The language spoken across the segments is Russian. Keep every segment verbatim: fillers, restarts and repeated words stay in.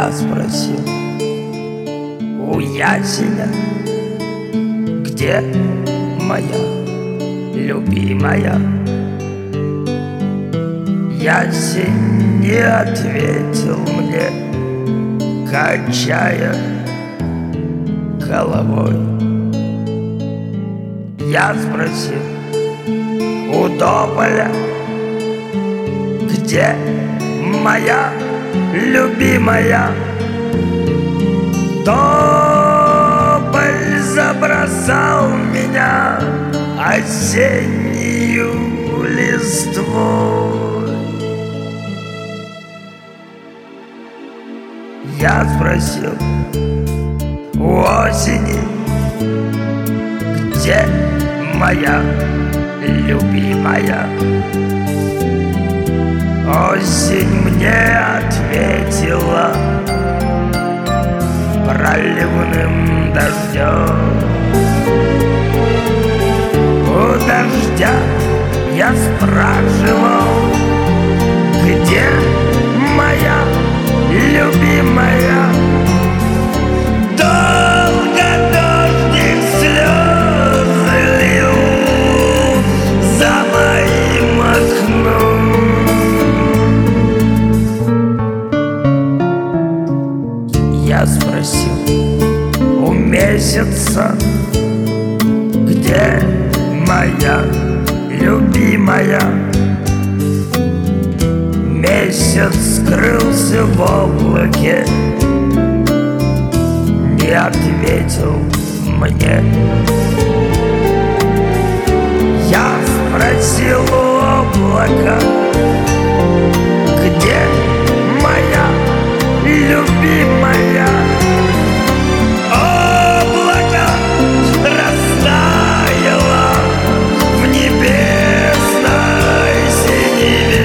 Я спросил у ясеня, где моя любимая? Ясень не ответил мне, качая головой. Я спросил у тополя, где моя любимая? Тополь забросал меня осеннюю листвой. Я спросил у осени, где моя любимая? Осень мне ответила проливным дождем. У дождя я спрашивал, где моя любимая? Долго дождик слезы лил за моим окном. Я спросил у месяца, где моя любимая? Месяц скрылся в облаке, не ответил мне. Я спросил у облака, где моя любимая? Облако растаяло в небесной синеве.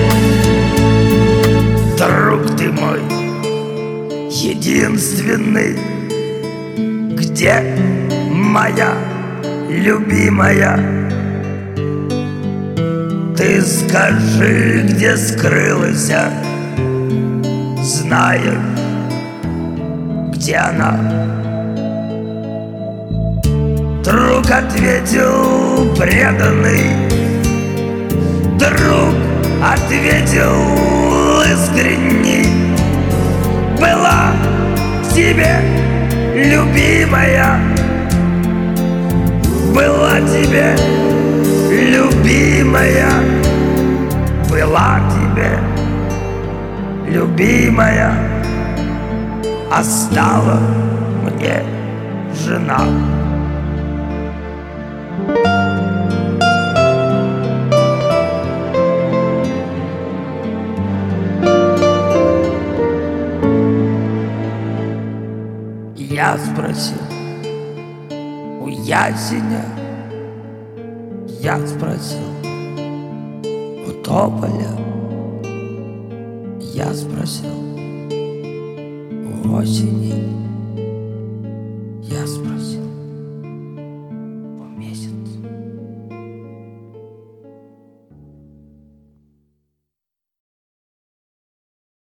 Друг ты мой единственный, где моя любимая? Ты скажи, где скрылась, знаю, где она. Друг ответил преданный, друг ответил искренний: была тебе любимая, была тебе любимая, была тебе любимая, а стала мне жена. Я спросил у ясеня, я спросил у тополя, я спросил у осени.